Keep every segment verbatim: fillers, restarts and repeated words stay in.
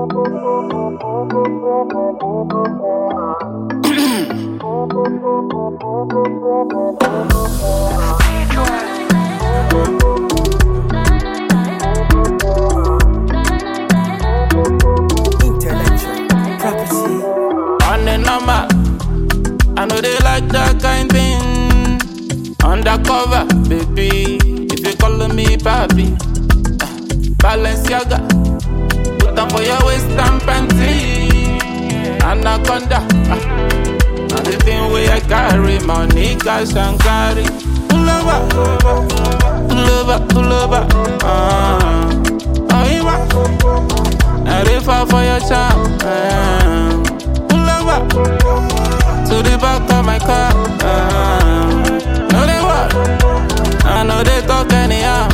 I know they like that kind thing. Undercover, baby. If you calling me papi, uh, Balenciaga. Put on for your waist and panty. Anaconda. Uh, now the thing where I carry money, cash and carry. Pull over, pull over, pull over. Uh, oh, you want? I dey fall for your charm. Uh, pull over. To the back of my car, uh, know they what? I know they talk anyhow.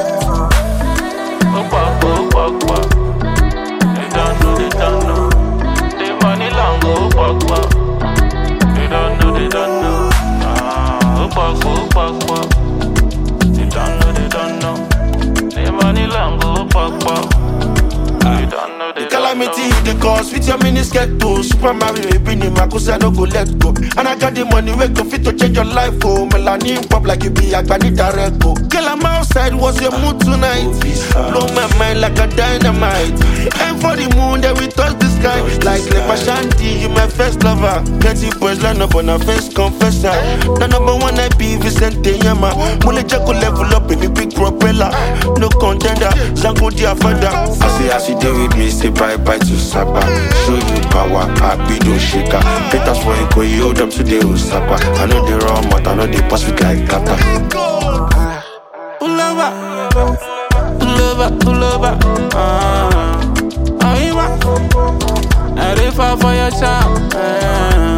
Oh, fuck, oh, fuck, fuck. They don't know, they don't know. The money long, oh, fuck, fuck. They don't know, they don't know. Uh, oh, fuck, oh, fuck, fuck. They don't know, they don't know. The money long, oh, fuck, fuck. They don't know, they don't know. Calamity the cause with your miniskirt too. Super Mario Ebini Marcus, I don't go let go. And I got the money where go fit to change your life. Oh, Melanin pop like you be a granny direct. Girl, I'm outside, what's your mood tonight? Blow my mind like a dynamite. Aim for the moon, then we touch the sky. Like Lepa Shanti, you my first lover. Plenty boys line up on a face confessor. The number one I be Vicente Yama. Mule Jacko level up in the big propeller. No contender, Zango dia father. I say as you deal with me, say bye bye to Saba. Show you power, happy don't shaker. Peters for you go, you hold up to the Osapa. I know the wrong but I know the pass with like kata. Pull over, pull over, pull over. Uh, oh, you want? I dey fall for your charm. Uh,